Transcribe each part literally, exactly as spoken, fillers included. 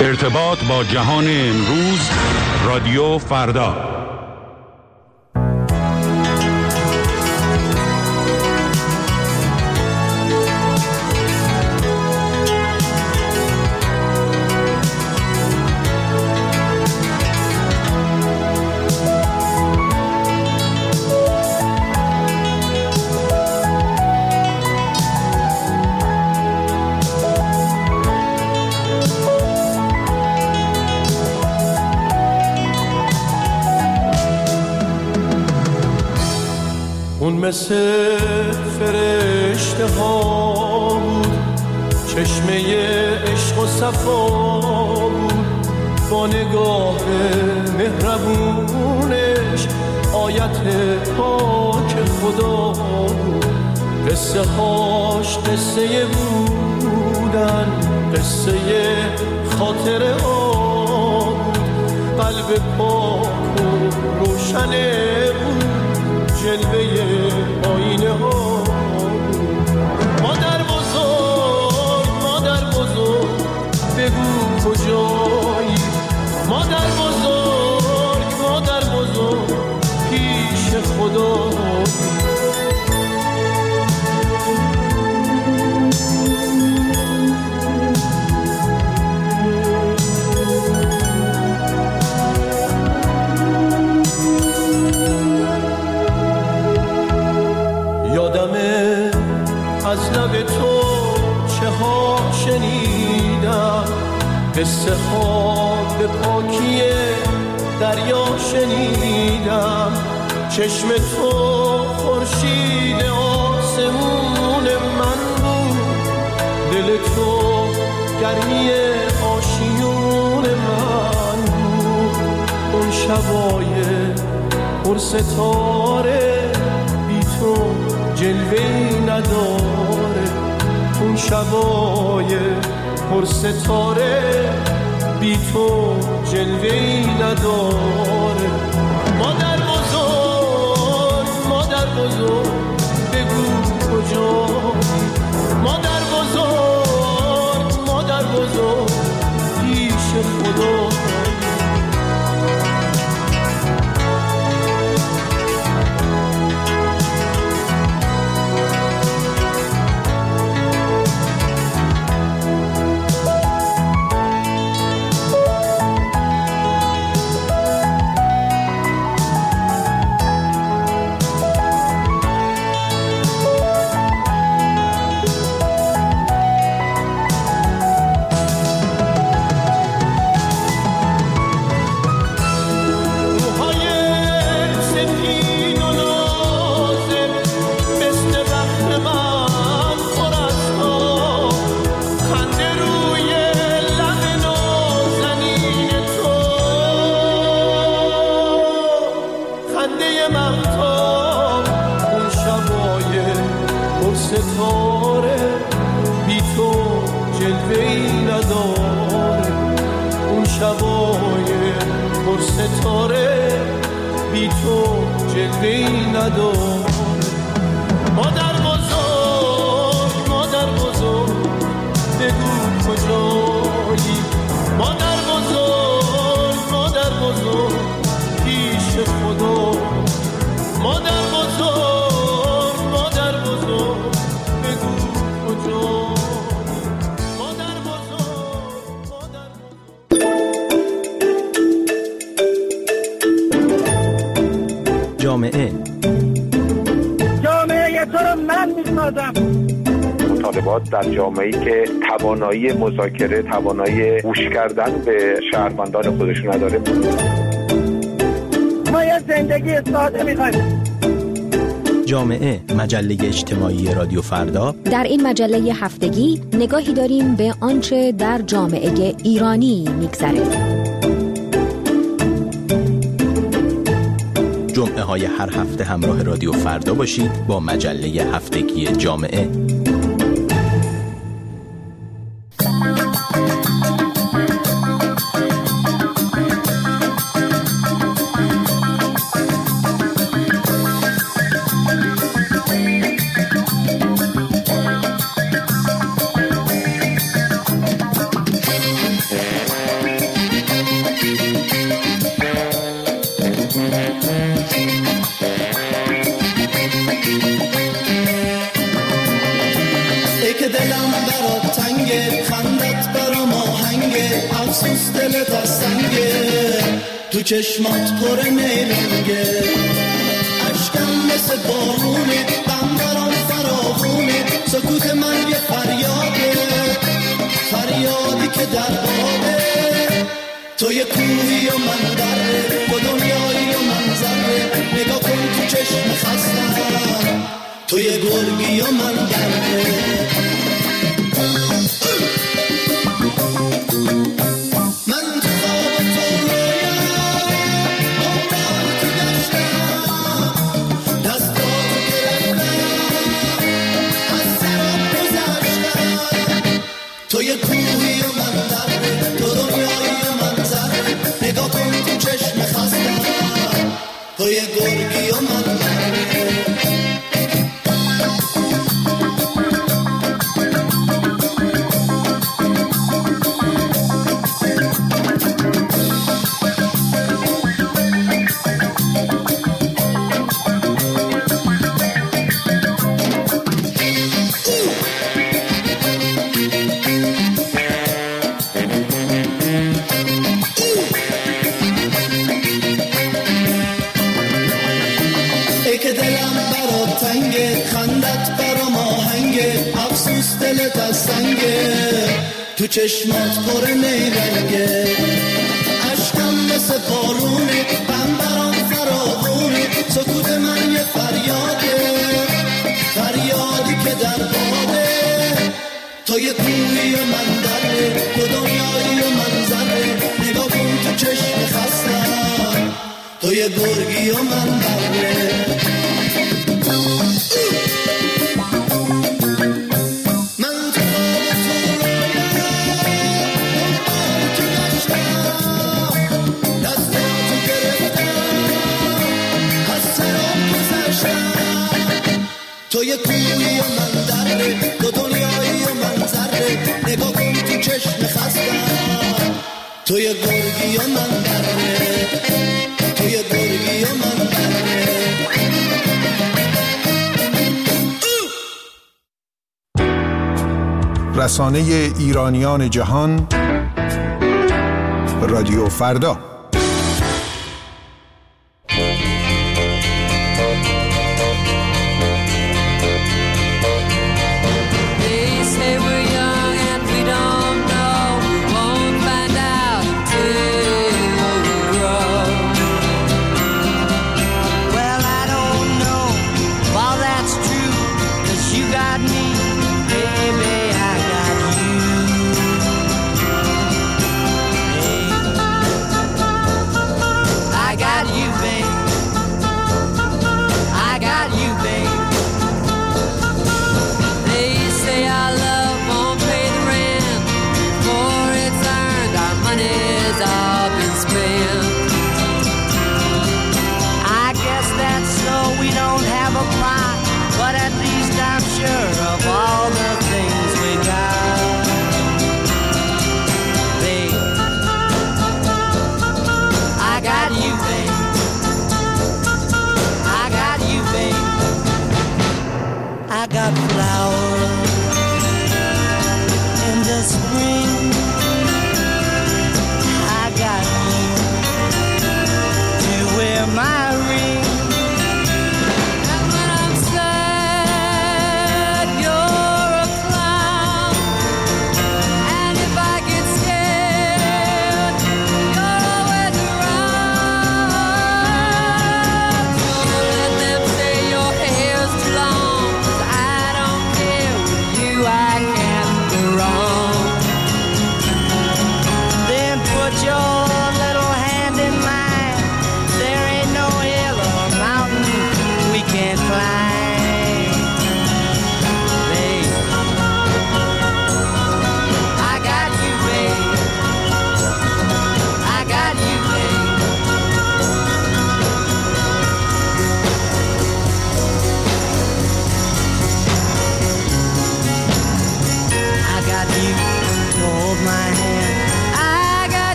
ارتباط با جهان امروز، رادیو فردا. اون مثل فرشته ها بود، چشمه عشق و صفا بود، با نگاه مهربونش آیت پاک خدا بود. قصه هاش قصه بودن، قصه خاطر ها بود، قلب پاک و روشنه بود، جلوه آینه ها. مادر بزرگ، مادر بزرگ، بگو کجایی؟ مادر بزرگ، مادر بزرگ، پیش خدا. یادمه از لب تو چه ها شنیدم، قصه ها به پاکی دریا شنیدم. چشم تو خورشید آسمون من بود، دل تو گرمی آشیون من بود. اون شبای پر ستاره بی تو جلوه‌ای نداره، اون شبای پر ستاره بی تو جلوه‌ای نداره. مادر بزرگ، مادر بزرگ، بگو کجایی؟ مادر بزرگ، مادر بزرگ، پیش خدا. جامعه جامعه تو رو من میسازم. مطالبات در جامعه‌ای که توانایی مذاکره، توانایی گوش کردن به شهروندان خودش نداره. ما یه زندگی ساده می‌خوایم. جامعه، مجله اجتماعی رادیو فردا. در این مجله هفتگی نگاهی داریم به آنچه در جامعه ایرانی می‌گذره. جمعه های هر هفته همراه رادیو فردا باشید با مجله هفتگی جامعه. افسوس دلت از سنگه، تو چشمات پر نیرنگه، عشقم مثل بارونه، غم برام فراوونه، سکوت من یه فریاده، فریادی که در بابه، تو یه کوهی و من دره، تو دنیایی و من ذره، نگاه کن تو چشم خستم، تو یه گرگی و من بره. تو یه کوهی و من دره، تو دنیایی و من ذره، نگاه کن تو چشم خستم، تو یه گرگی و من بره. دلت از سنگه، تو چشمات پر نیرنگه، عشقم مثل بارونه، غم برام فراوونه، سکوت من یه فریاده، فریادی که در بابه، تو یه کوهی و من دره، تو دنیایی و من ذره، نگاه کن تو چشم خستم، تو یه گرگی و من بره. تو یه کوهی و من دره، تو دنیایی و من ذره، نگاه کن تو چشم خستم، تو یه گرگی و من بره، تو یه گرگی و من بره. رسانه ایرانیان جهان، رادیو فردا.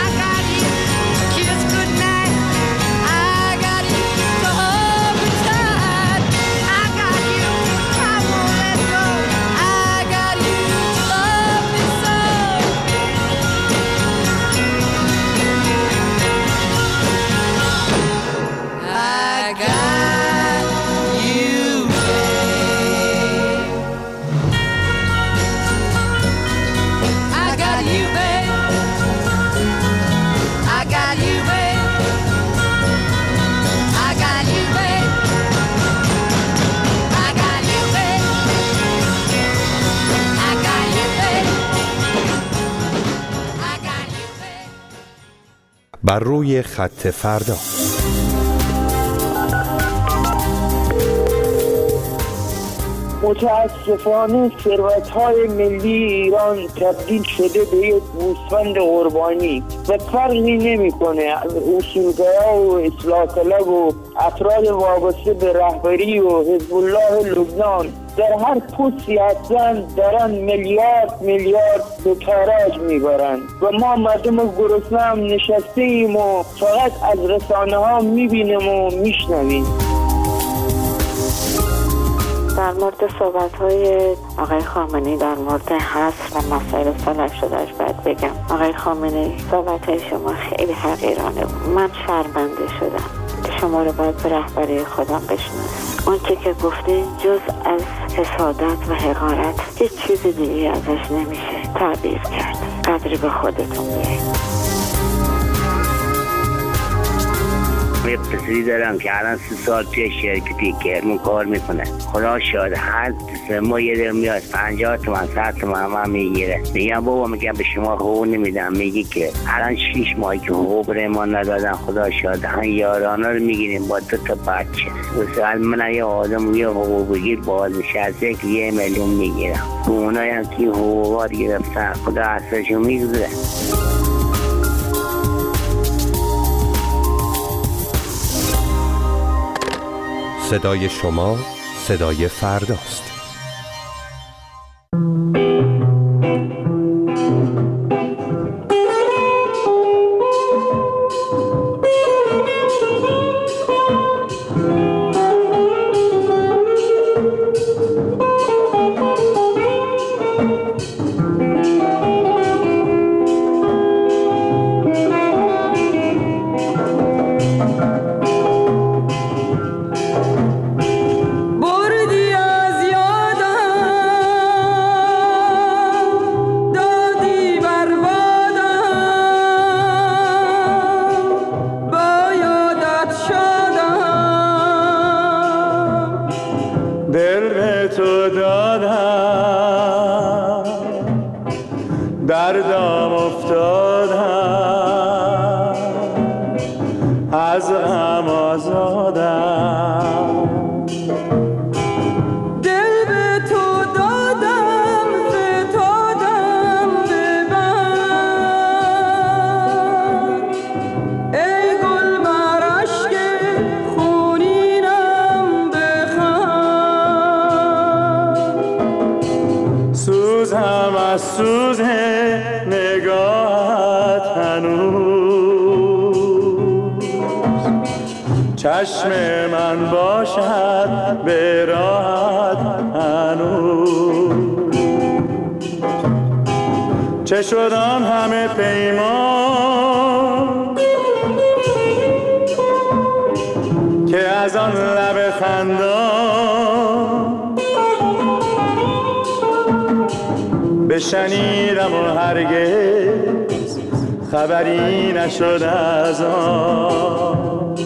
Kiss goodnight. I got you to hold me tight. got you, babe. I got you, babe. I got you, babe. I got you, babe. I got you, babe. I got you, babe. I got you, babe. بر روی خط فردا. متاسفانه ثروت‌های ملی ایران تبدیل شده به یک گوسفند قربانی و فرقی نمی‌کنه. اصولگرا و اصلاح طلب و افراد وابسته به رهبری و حزب الله لبنان در هر پستی هستن دارن میلیارد میلیارد به تاراج میبرن و ما مردم گرسنه هم نشسته ایم و فقط از رسانه ها میبینیم و میشنویم. در مورد صحبت‌های آقای خامنه‌ای در مورد حصر و مسائل سال هشتاد و هشت باید بگم آقای خامنه‌ای صحبت‌های شما خیلی حقیرانه بود. من شرمنده شدم. شما رو باید به رهبری خودم بشناسم. اون چه که گفتین جز از حسادت و حقارت هیچ چیز دیگه ازش نمیشه تعبیر کرد. قدری به خودتون بیایید. یه پسری دارم که الان سه سال توی شرکتی کرمون کار میکنه. خدا شاید هر سه ماه یه در میاد پنجاه تومن صد تومن هم میگیره. میگم بابا میگم به شما حقوق نمیدم. میگی که الان شیش ماهی که حقوق ریمان ندادن. خدا شاید هم یارانه رو میگیریم با دو تا بچه. مثلا من یه آدم یه حقوق بگیر بازنشسته که یه میلیون میگیرم. اونایی هم که حقوقات گرفتن خدا اصلشو میگذره. صدای شما صدای فرداست. دردم افتادم از غم آزادم دل به تو دادم فتادم ببند ای گل بر اشک خونینم بخند سوزم از سوز نگاهت هنوز چشم من باشد به راحت هنوز چه شد آن همه پیمان که از آن لب خندان بشنیدم و هرگز خبری نشد از آن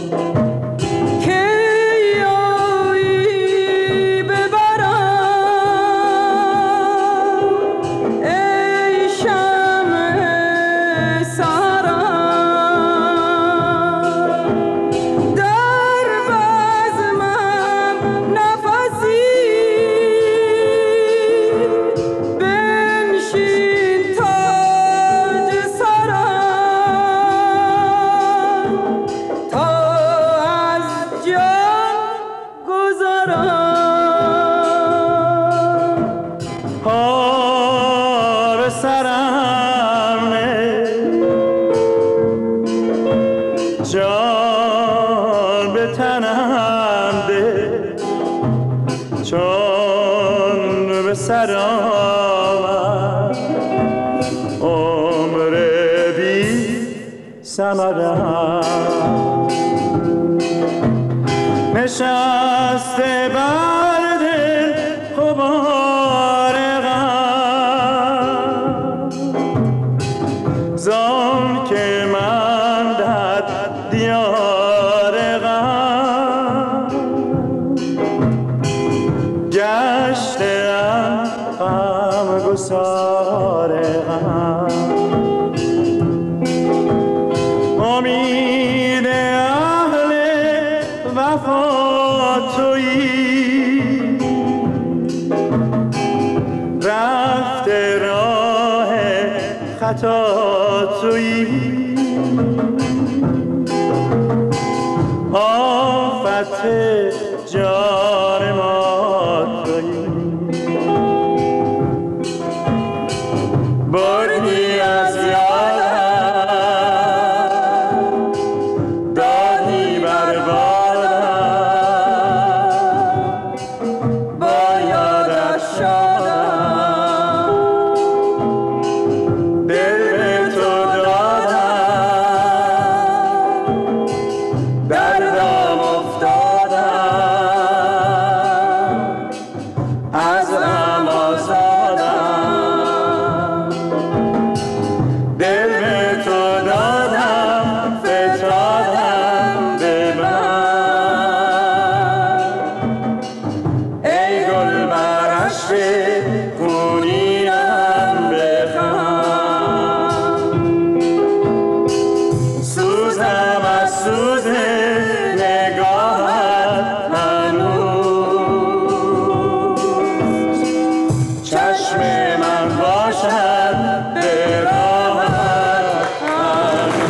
جان به تنم ده چون به سر آمد عمر بی ثمرم نشسته بر دل غبار غم زان که من در دیار غم گشتم غم گسار غم امید اهل وفا تویی رفته راه خطا تویی آفت جان ما تویی بردی از یادم دادی بربادم با یادش شدم دل به تو دادم دردم افتادم از غم آزادم دل به تو دادم فتادم به من ای گل بر عشق خونینم بخند سوزم از سوز نگاهت هنوز چشم من باشد به راهت هنوز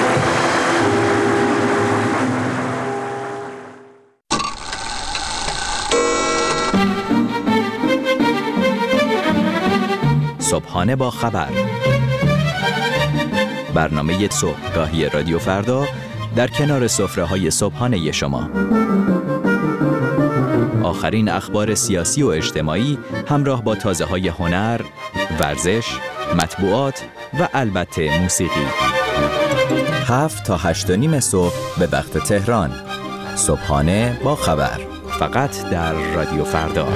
صبحانه با خبر، برنامه صبحگاهی رادیو فردا در کنار سفره‌های صبحانه شما. آخرین اخبار سیاسی و اجتماعی همراه با تازه‌های هنر، ورزش، مطبوعات و البته موسیقی. هفت تا هشت و نیم صبح به وقت تهران. صبحانه با خبر، فقط در رادیو فردا.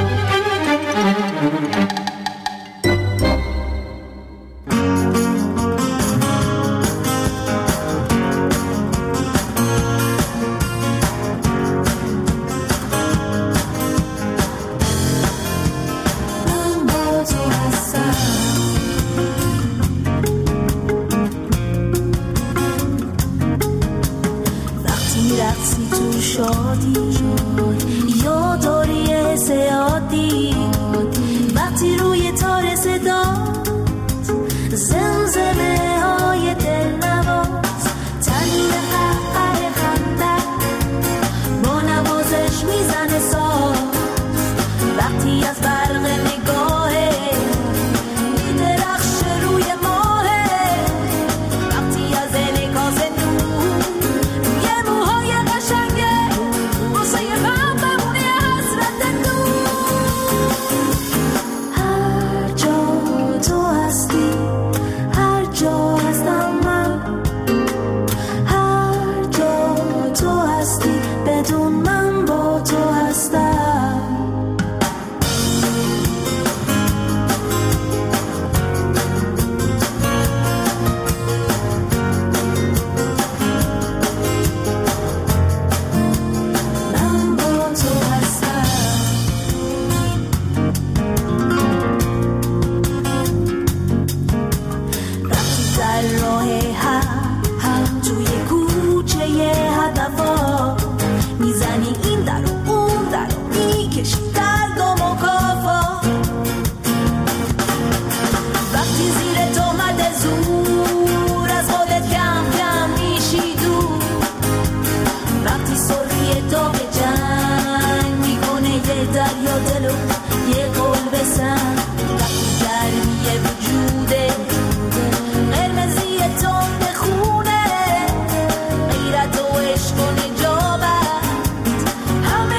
همه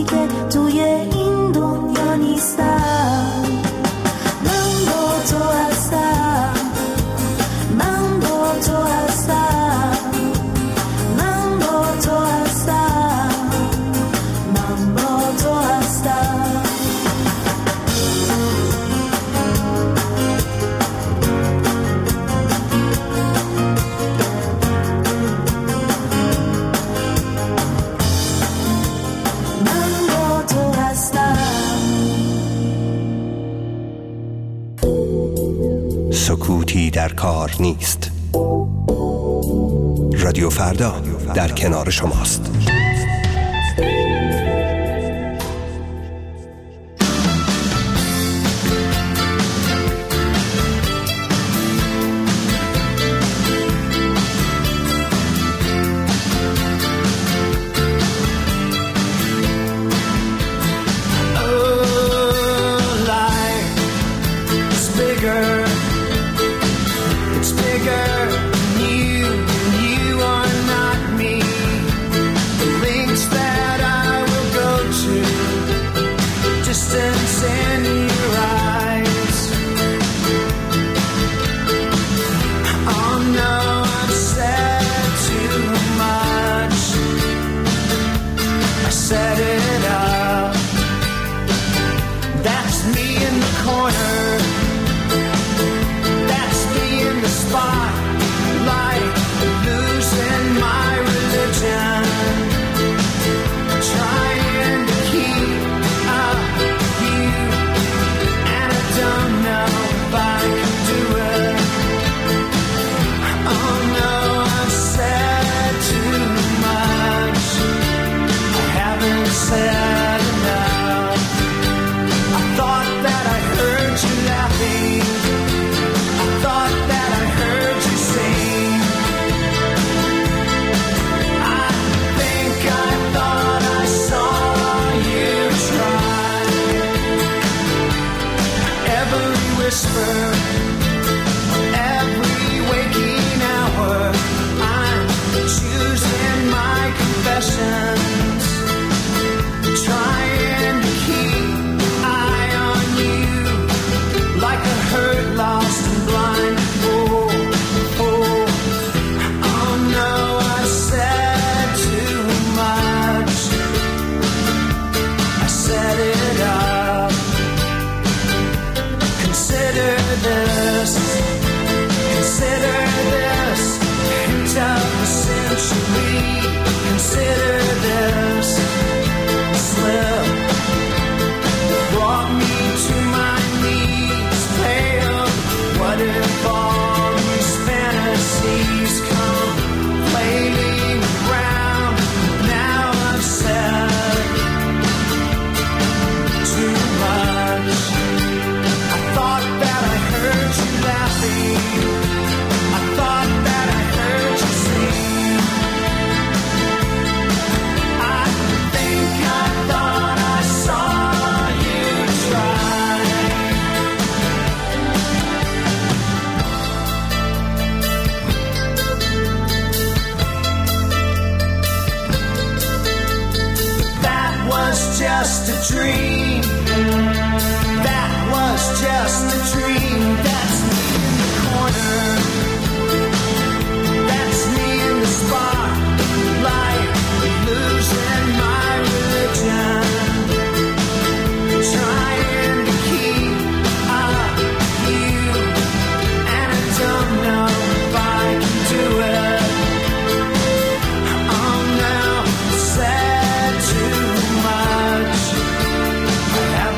که توی این دنیا نیستم. من با تو هستم، من با تو هستم، من با تو هستم، من با تو هستم. سکوتی در کار نیست. رادیو فردا در کنار شماست.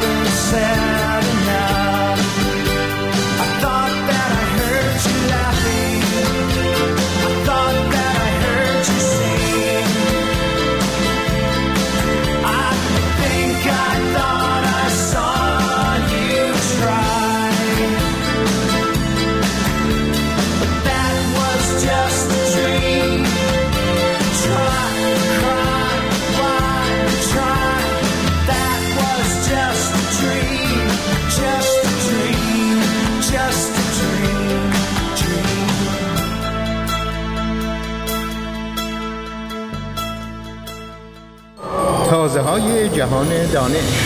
Sad enough. I thought that I heard you laughing. های جهان دانش.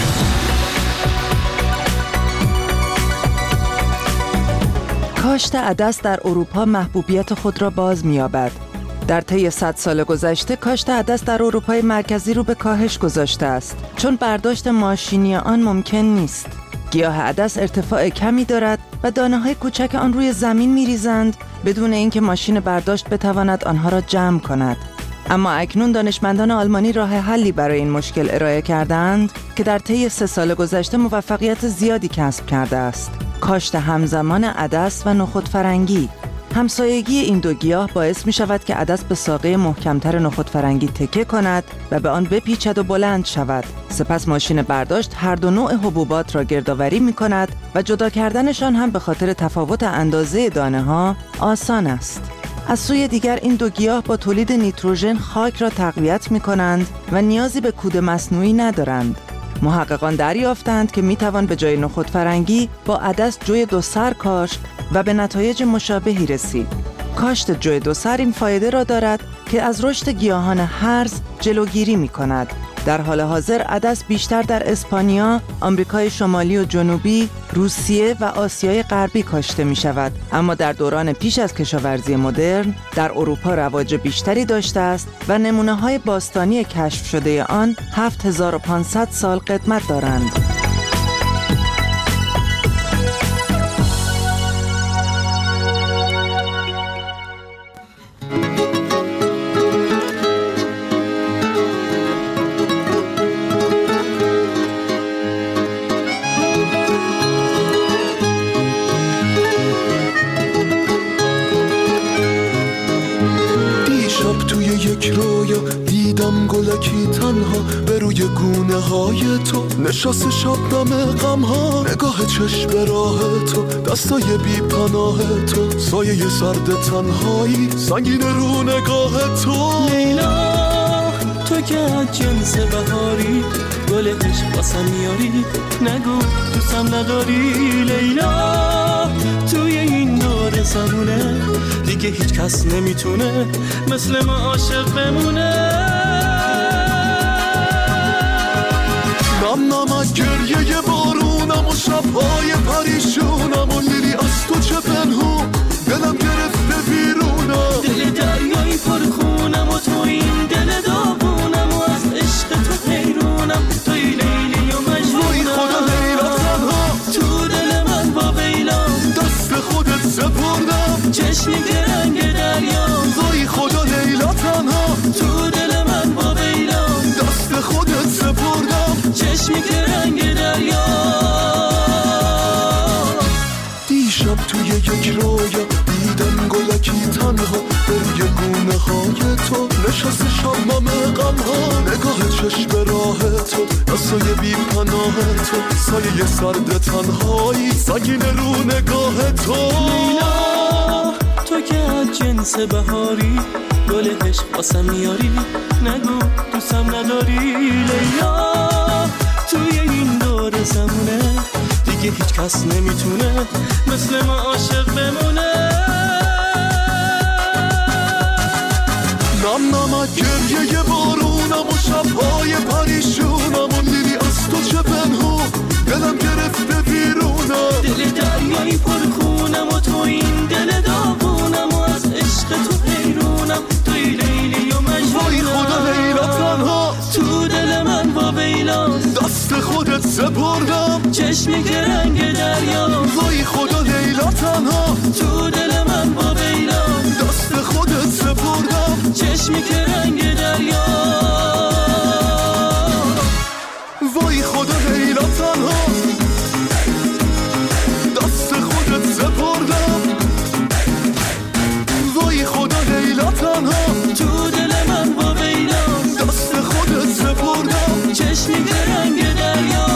کاشت عدس در اروپا محبوبیت خود را باز می‌یابد. در طی صد سال گذشته کاشت عدس در اروپای مرکزی رو به کاهش گذاشته است، چون برداشت ماشینی آن ممکن نیست. گیاه عدس ارتفاع کمی دارد و دانه‌های کوچک آن روی زمین می‌ریزند بدون اینکه ماشین برداشت بتواند آنها را جمع کند. اما اکنون دانشمندان آلمانی راه حلی برای این مشکل ارائه کردند که در طی سه سال گذشته موفقیت زیادی کسب کرده است. کاشت همزمان عدس و نخود فرنگی. همسایگی این دو گیاه باعث می شود که عدس به ساقه محکمتر نخود فرنگی تکه کند و به آن بپیچد و بلند شود. سپس ماشین برداشت هر دو نوع حبوبات را گردآوری می کند و جدا کردنشان هم به خاطر تفاوت اندازه دانه ها آسان است. از سوی دیگر این دو گیاه با تولید نیتروژن خاک را تقویت می کنند و نیازی به کود مصنوعی ندارند. محققان دریافتند که می توان به جای نخود فرنگی با عدس جوی دو سر کاشت و به نتایج مشابهی رسید. کاشت جوی دو سر این فایده را دارد که از رشد گیاهان هرز جلوگیری می کند. در حال حاضر عدس بیشتر در اسپانیا، آمریکای شمالی و جنوبی، روسیه و آسیای غربی کاشته می شود، اما در دوران پیش از کشاورزی مدرن در اروپا رواج بیشتری داشته است و نمونه‌های باستانی کشف شده آن هفت هزار و پانصد سال قدمت دارند. گلکی تنها به روی گونه های تو نشست شبنم غم ها، نگاه چشم به راه تو، دستای بی پناه تو، سایه سرد تنهایی سنگین رو نگاه تو. لیلا تو که از جنس بهاری، گل عشق واسم میاری، نگو دوستم نداری. لیلا توی این دور زمونه دیگه هیچ کس نمیتونه مثل ما عاشق بمونه. نم نمک گریه بارونم و شبهای پریشونم و لیلی از تو چه پنهون، دلم گرفته بیرونم، دل دریایی پرخونم و تو این دل داغونم و از عشق تو حیرونم، توی لیلی و مجنونم. وای خدا لیلا تنها تو دل من با ویلام، دست خودت سپردم چشمی که رنگ دریا. وای خدا لیلا تنها تو دل من با ویلام، دست خودت سپردم چشمی که رنگ دریا. دیشب توی یک رویا دیدم گلکی تنها به روی گونه های تو نشست شبنم غم ها، نگاه چشم به راه تو، دستای بی پناه تو، سایه سرد تنهایی سنگین رو نگاه تو. لیلا تو که از جنس بهاری، گل عشق واسم میاری، نگو دوستم نداری. لیلا توی این دور زمونه دیگه هیچ کس نمیتونه مثل ما عاشق بمونه. نم نمک گریه بارونم و شبهای پریشونم و لیلی از تو چه پنهون، دلم گرفته بیرونم، دل دریایی پرخونم و تو این دل داغونم و از عشق تو حیرونم، توی لیلی و مجنونم. وای خدا لیلا تنها تو دل من با ویلام، دست خودت سپردم چشمی که رنگ دریا. وای خدا لیلا تنها تو دل من با ویلام، دست خودت سپردم چشمی که رنگ دریا. وای خدا لیلا تنها دست خودت سپردم. وای خدا لیلا تنها تو دل من با ویلام، دست خودت سپردم چشمی که رنگ دریا.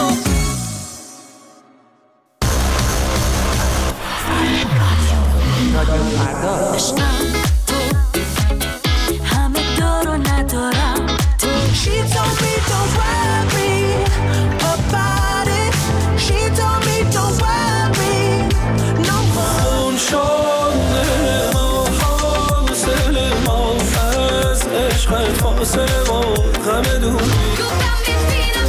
همه دارو ندارم تو. She told me don't worry about it. She told me don't worry no more. اون شده ما حاصل ما از عشق فاصله ما غم دوری. گفتم ببینم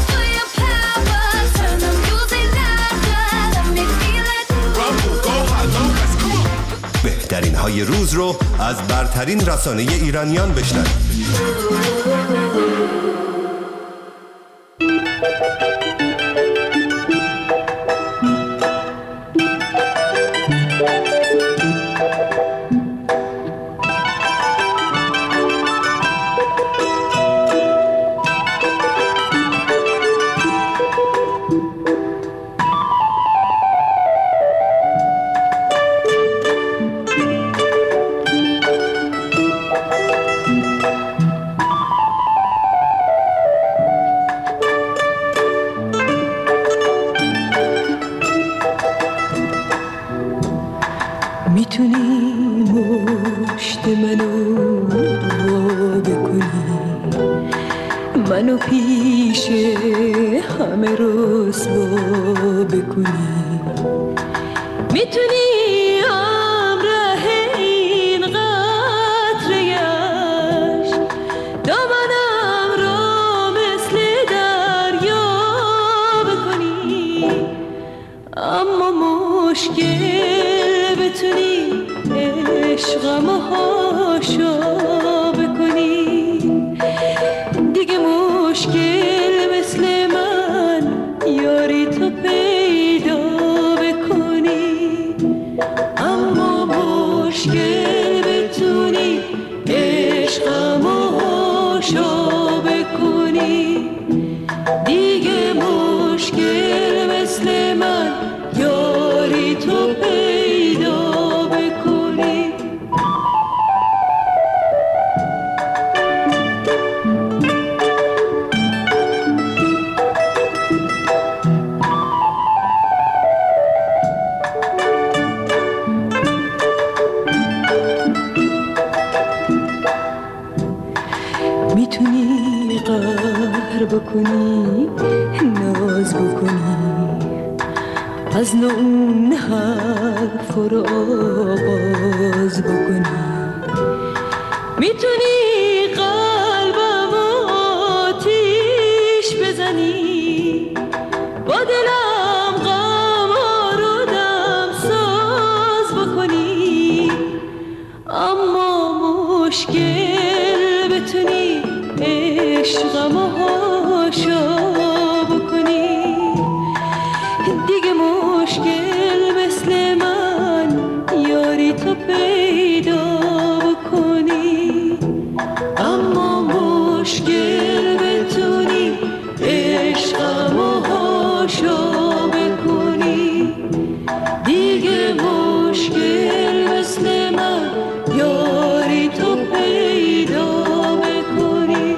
بهترین های روز رو از برترین رسانه ایرانیان بشنوید. منو پیش همه رسوا بکنی، میتونی همراه این قطره اشک دامنم رو مثل دریا بکنی، اما مشکل بتونی عشقم و هاشا بکنی، دیگه مشکل مثل من یاری تو پیدا بکنی، اما مشکل بتونی عشقم و هاشا بکنی، دیگه مشکل مثل من یاری تو پیدا بکنی. میتونی قهر بکنی، ناز بکنی، از نو اون حرف رو آغاز بکنی، میتونی قلبم آتیش بزنی، با دلم غم رو دم ساز بکنی، اما مشکل بتونی عشقم و هاشا بکنی، دیگه مشکل مثل من یاری تو پیدا بکنی، اما مشکل بتونی عشقم و هاشا بکنی، دیگه مشکل مثل من یاری تو پیدا بکنی.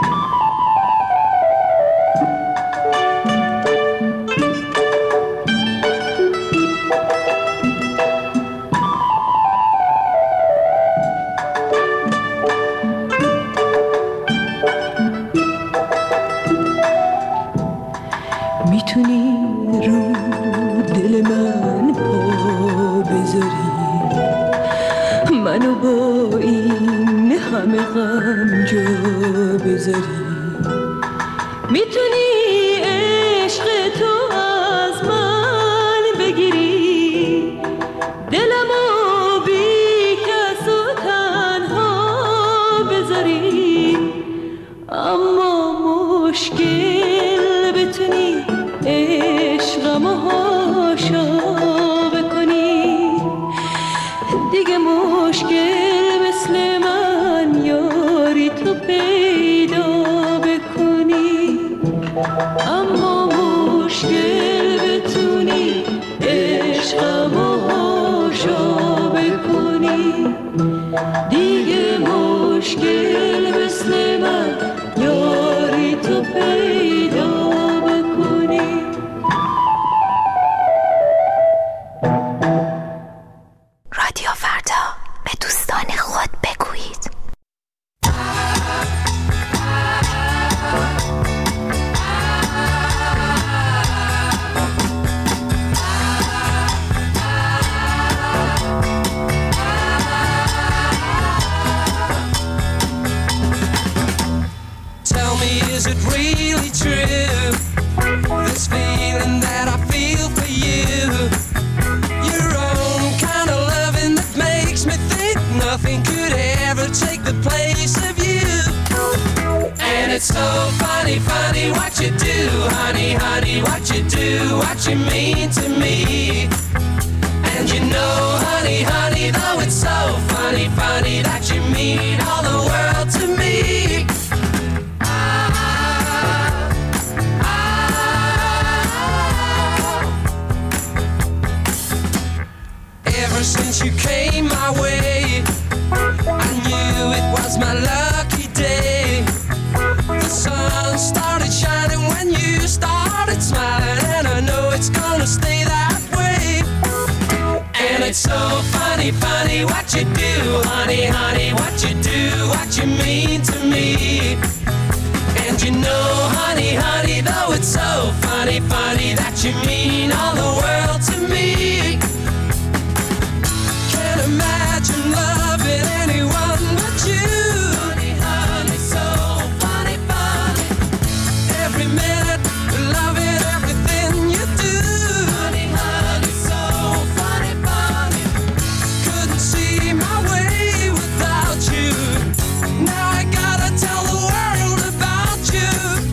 میتونی رو دل من پا بذاری، منو با این همه غم جا بذاری، میتونی عشق تو از من بگیری، دلمو بی کس و تنها بذاری، اما مشکل بتونی عشقم و هاشا بکنی، دیگه مشکل مثل من یاری تو پیدا بکنی، اما مشکل بتونی عشقم و هاشا بکنی، دیگه مشکل مثل من یاری تو پیدا بکنی. رادیو فردا، به دوستان خود بگویید. Tell me, is it really true so funny, funny what you do, honey, honey, what you do, what you mean to me. And you know, honey, honey, though it's so funny, funny that you mean all the world to me. Ever since you came my way, I knew it was my lucky day. The sun started shining when you started smiling, and I know it's gonna stay that way. And it's so funny, funny what you do, honey, honey, what you do, what you mean to me. And you know, honey, honey, though it's so funny, funny that you mean all the world to me. Can't imagine loving anyone but you. Honey, honey, so funny, funny. Every minute, loving everything you do. Honey, honey, so funny, funny. Couldn't see my way without you. Now I gotta tell the world about you.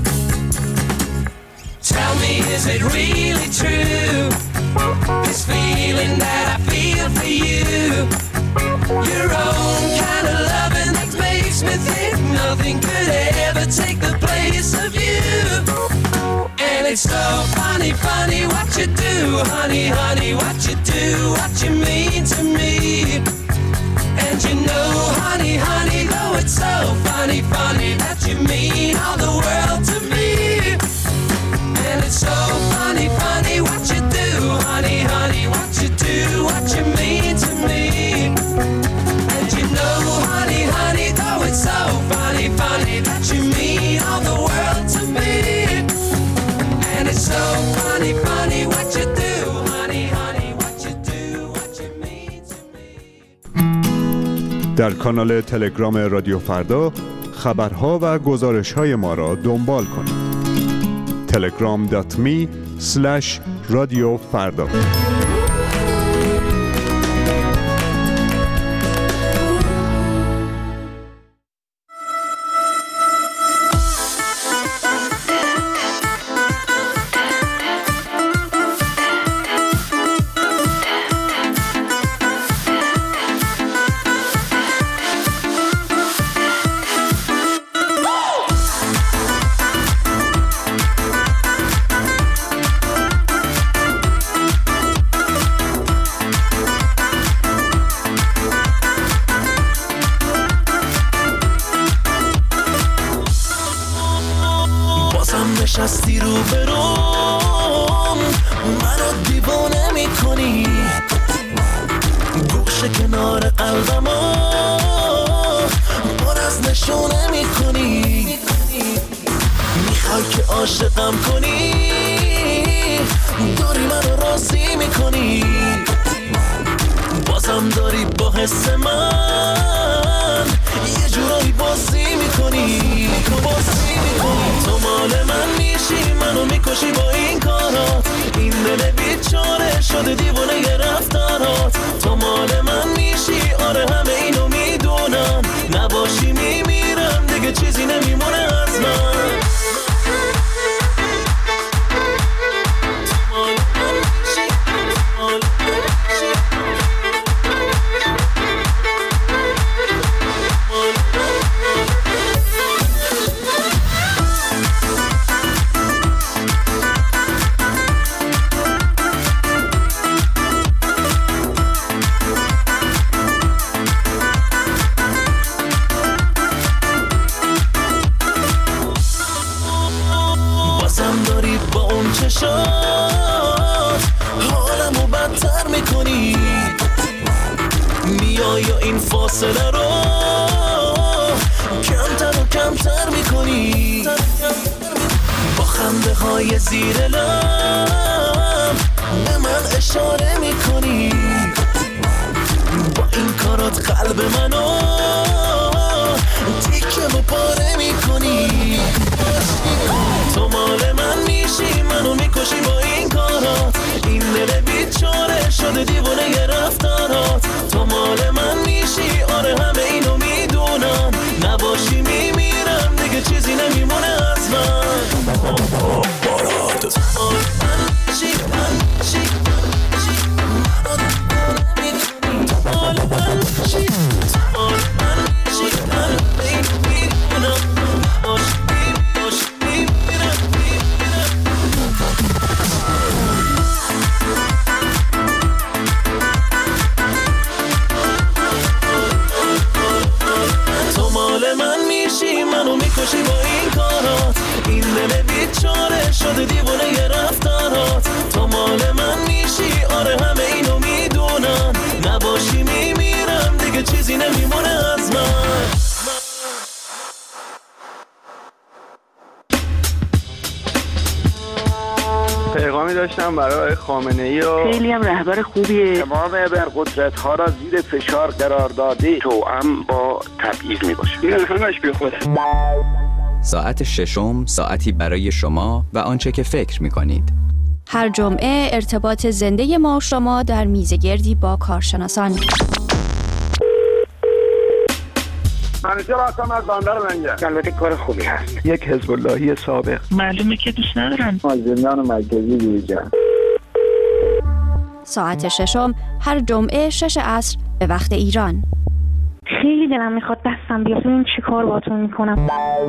Tell me, is it really true? This feeling that I feel for you. Your own kind of loving that makes me think nothing could ever take the place of you. And it's so funny, funny what you do, honey, honey, what you do, what you mean to me. And you know, honey, honey, though it's so funny, funny that you mean all the world to me. And it's so funny, funny what you do, honey, honey, what you do, what you mean to me. And you know, honey, honey, though it's so funny, funny that you mean all the world to me. And it's so funny, funny what you do, honey, honey, what you do, what you mean to me. در کانال تلگرام رادیو فردا خبرها و گزارش‌های ما را دنبال کنید. تلگرام دات می اسلش رادیو فردا. نشستی رو برام منو دیوانه میکنی گوشه کنار قلبمو پر از نشونه میکنی میخوای که عاشقم کنی داری منو راضی میکنی بازم داری با حس من یه جورایی بازی میکنی بازی میکنی تو مال من میشی منو میکشی با این کارات این دل بیچاره شده دیوانه ی رفتارات تو مال من میشی آره همه اینو میدونم نباشی میمیرم دیگه چیزی نمیمونه از من حالمو بدتر میکنی میای یا این فاصله رو کمتر و کمتر میکنی با خنده های زیر لب به من اشاره میکنی با این کارات قلب منو تیکه و پاره میکنی تو مال من میشی منو میکشی با این کارات این دل بیچاره شده دیوانه ی رفتارات تو مال من میشی آره همه اینو میدونم نباشی میمیرم دیگه چیزی نمیمونه پیغامی داشتم برای خامنه‌ای و خیلی هم رهبر خوبیه. تمام ابرقدرت ها را زیر فشار قرار داده توأم با تبعیض می باشه. این همش بی خود. ساعت ششم ساعتی برای شما و آنچه که فکر می‌کنید. هر جمعه ارتباط زنده ما و شما در میزگردی با کارشناسان. منیجر هستم از بندر لنگر. البته کار خوبی هست. یک حزب اللهی سابق. معلومه که دوست ندارن. از زندان مرکزی بیرون. ساعت ششم هر جمعه شش عصر به وقت ایران. خیلی دلم میخواد دستم بیاد ببینم چی کار باتون میکنم.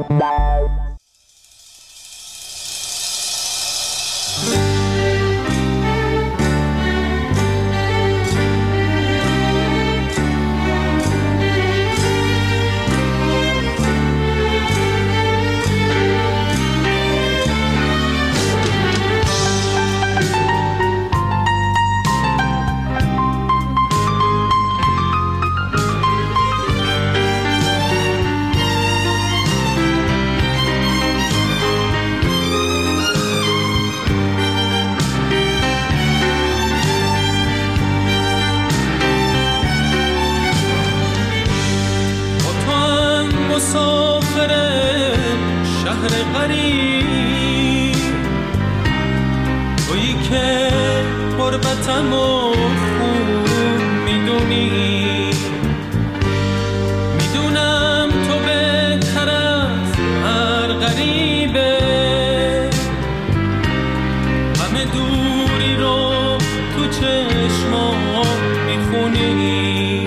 غربتم و خوب میدونی، میدونم تو بهتر از هر غریبه، همه دوری رو تو چشمام میخونی،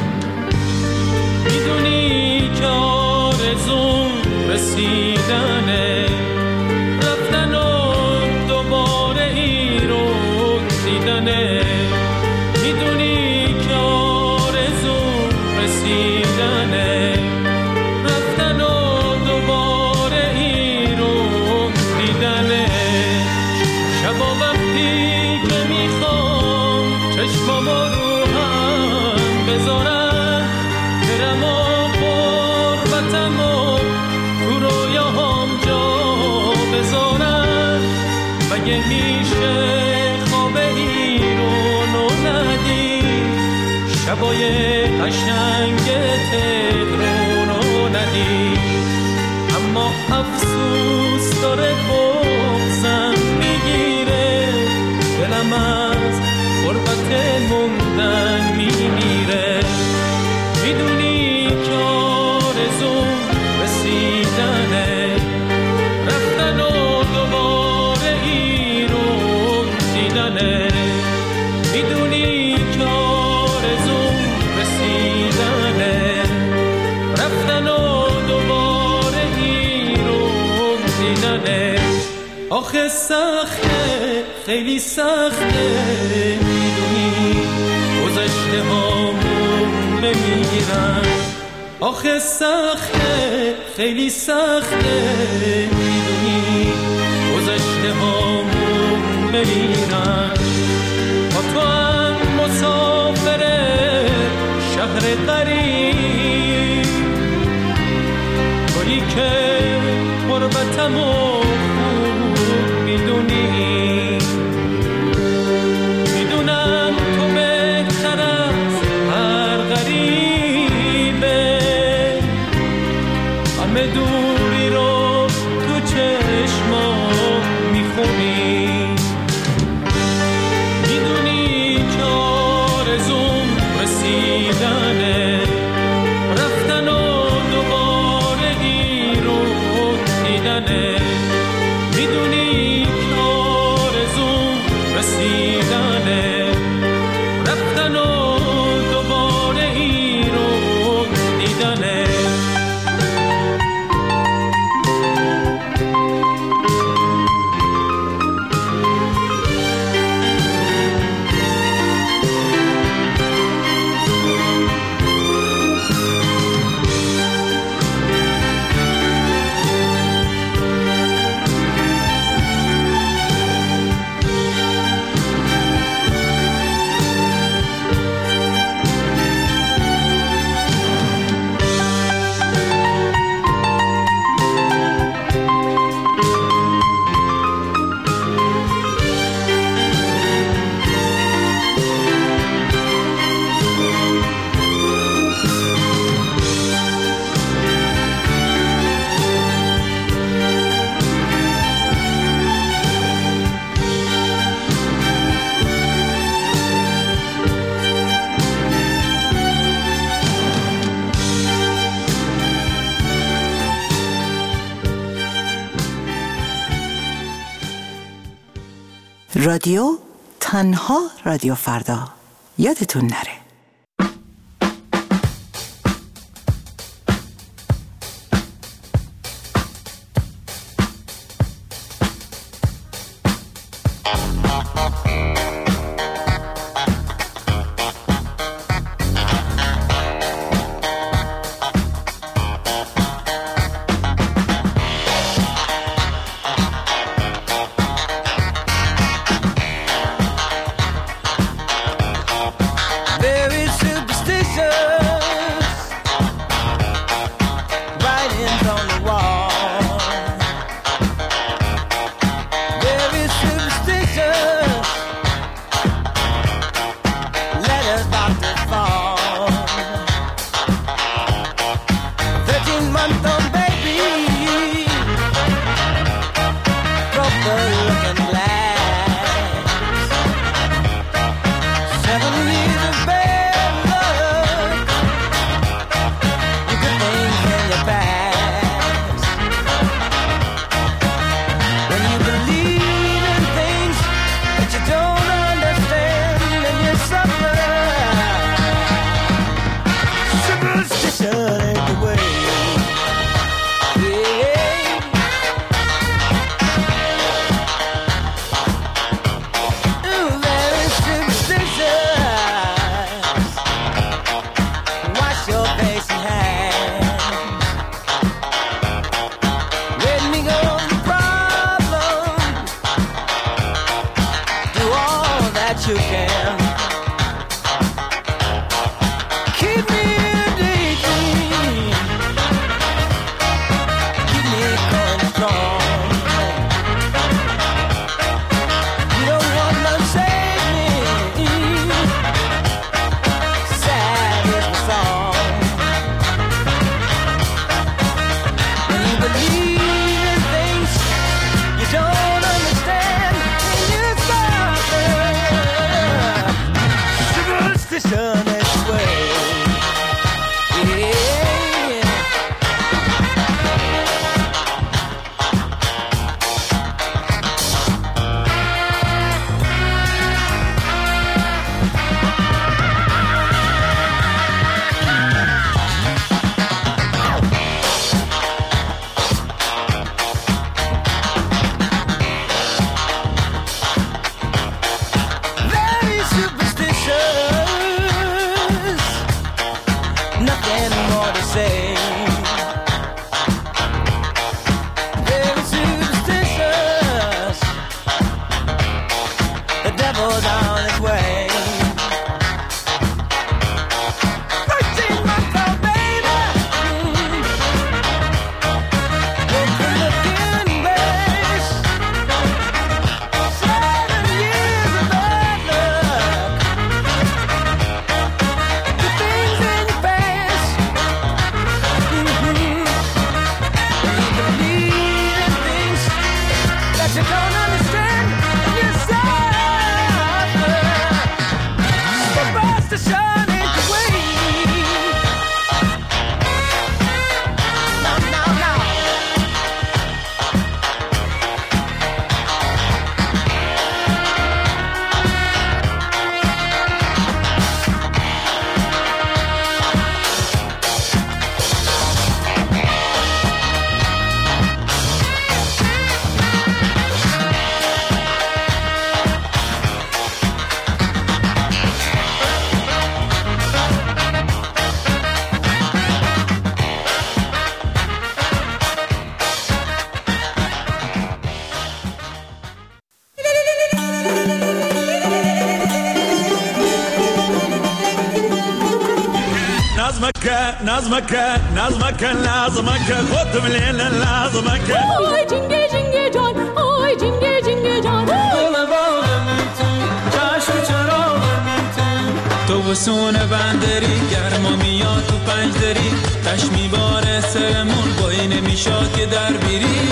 میدونی که آرزوم رسیدنه، رفتن و دوباره ای رو دیدنه، میدونی که آرزوم رسیدنه، رفتن و دوباره ای رو دیدنه، شبا وقتی که میخوام چشمامو رو هم بذارم، برم و غربتم و تو رویاهام جا بذارم، مگه میشه خواب ایران و ندید، شبای قشنگ تهران و ندید، اما افسوس داره بغضم میگیره، دلم از غربت موندن میمیره، میدونی که آرزوم رسیدنه، رفتن و دوباره ای رو دیدنه، میدونی که آرزوم رسیدنه، رفتن و دوباره ای رو دیدنه، آخه سخته خیلی سخته، میدونی گذشته هامون بمیرن، آخه سخته خیلی سخته، میدونی گذشته هامون بمیرن، با تو هم مسافر شهر غریب، تویی که غربتم و خوب میدونی، میدونم تو بهتر از هر غریبه، همه دوری رو تو چشمام میخونی، میدونی که آرزوم رسیدنه، رفتن و دوباره ای رو دیدنه، رادیو تنها رادیو فردا، یادتون نره. نظمك نظمك لازمك خد من لازمك آی جنگه جنگه جان آی جنگه جنگه جان گل باغم تو چشم چراغم تو تو وسون بندری گرما میاد تو پنجدری تش میباره سرمون بایی نمیشاد که در بیری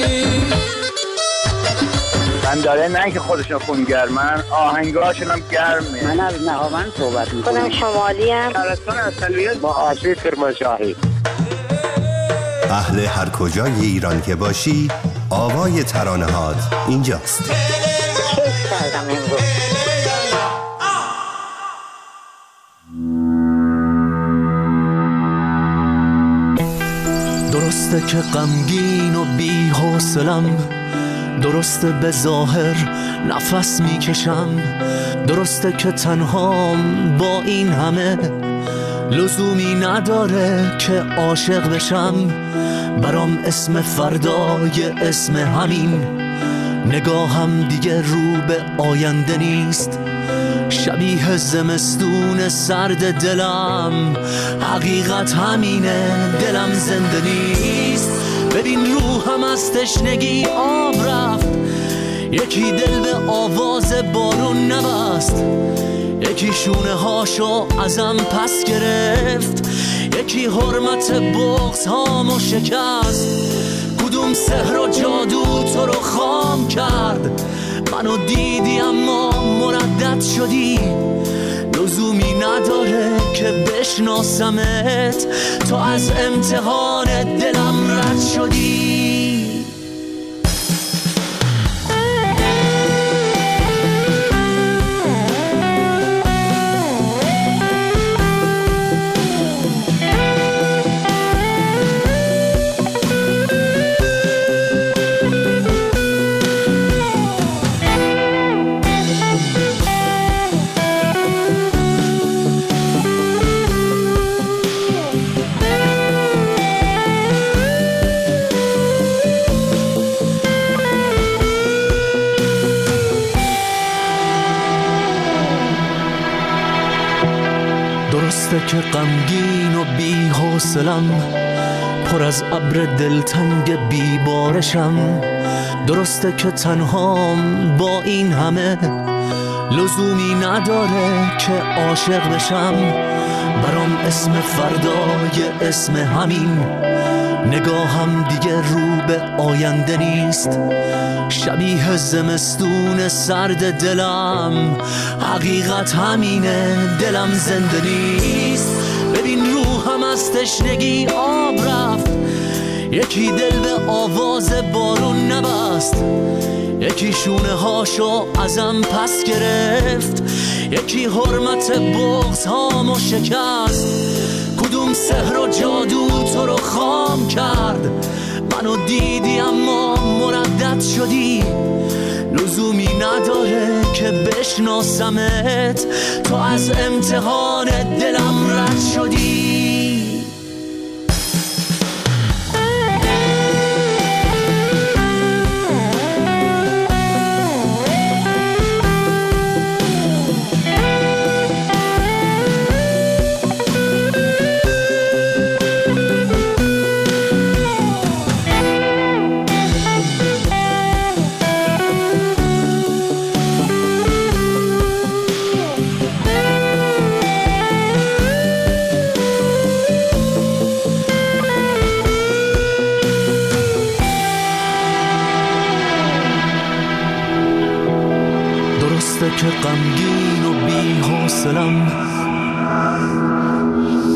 من داره نه که خودشون خونگرمن آهنگاشون هم گرمه. من از نهاوند صحبت میکنم. خودم شمالی هم شهرستان اصلیت با آشوی کرمانشاهی. اهل هر کجای ایران که باشی آوای ترانه‌هات اینجاست. کردم امروز. درسته که غمگین و بی حوصلم، درسته به ظاهر نفس میکشم، درسته که تنهام با این همه، لزومی نداره که عاشق بشم. برام اسم فردای اسم همین، نگاهم دیگه رو به آینده نیست، شبیه زمستون سرد دلم. حقیقت همینه، دلم زنده نیست. ببین روحم از تشنگی آب رفت، یکی دل به آواز بارون نبست، یکی شونه هاشو ازم پس گرفت، یکی حرمت بغض هامو شکست. کدوم سحر و جادو تو رو خام کرد؟ منو دیدی اما مردد شدی، لزومی نداره که بشناسمت، تو از امتحان دلم رد شدی. درسته که غمگین و بی حوصلم، پر از ابر دلتنگ بی بارشم، درسته که تنهام با این همه، لزومی نداره که عاشق بشم. برام اسم فردای اسم همین، نگاهم دیگه رو به آینده نیست، شبیه زمستون سرد دلم. حقیقت همینه، دلم زنده نیست. ببین روحم از تشنگی آب رفت، یکی دل به آواز بارون نبست، یکی شونه هاشو ازم پس گرفت، یکی حرمت بغض هامو شکست. کدوم سحر و جادو تو رو خام کرد؟ منو دیدی اما مردد شدی، لزومی نداره که بشناسمت، تو از امتحان دلم رد شدی. که غمگین و بی حوصلم،